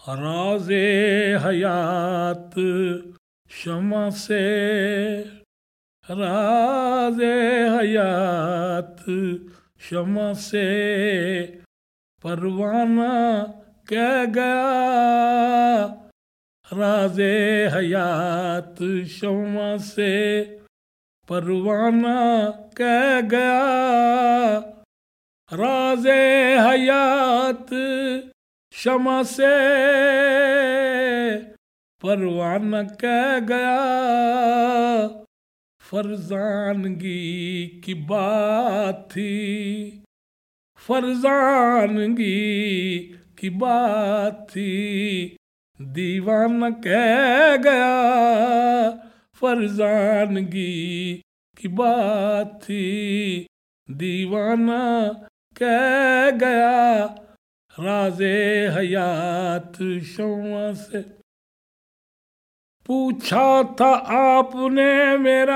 राज़े हयात शमा से, राज़े हयात शमा से परवाना कह गया। राज़े हयात शमा से परवाना कह गया। राज़े हयात शमा से परवाना कह गया। फरजानगी की बात थी, फरजानगी की बात थी, दीवाना कह गया। फरजानगी की बात थी, दीवाना कह गया। राज़े हयात शमा से पूछा था आपने मेरा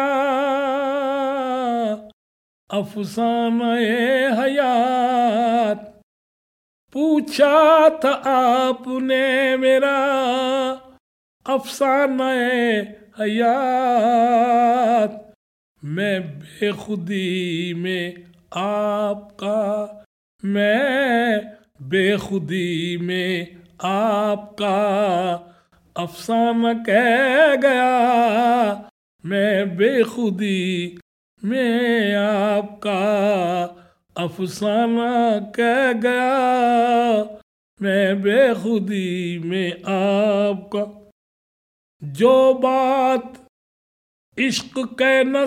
अफसाना-ए हयात, पूछा था आपने मेरा अफसाना-ए हयात। मैं बेखुदी में आपका, मैं बेखुदी में आपका अफसाना कह गया। मैं बेखुदी में आपका अफसाना कह गया। मैं बेखुदी में आपका जो बात इश्क के न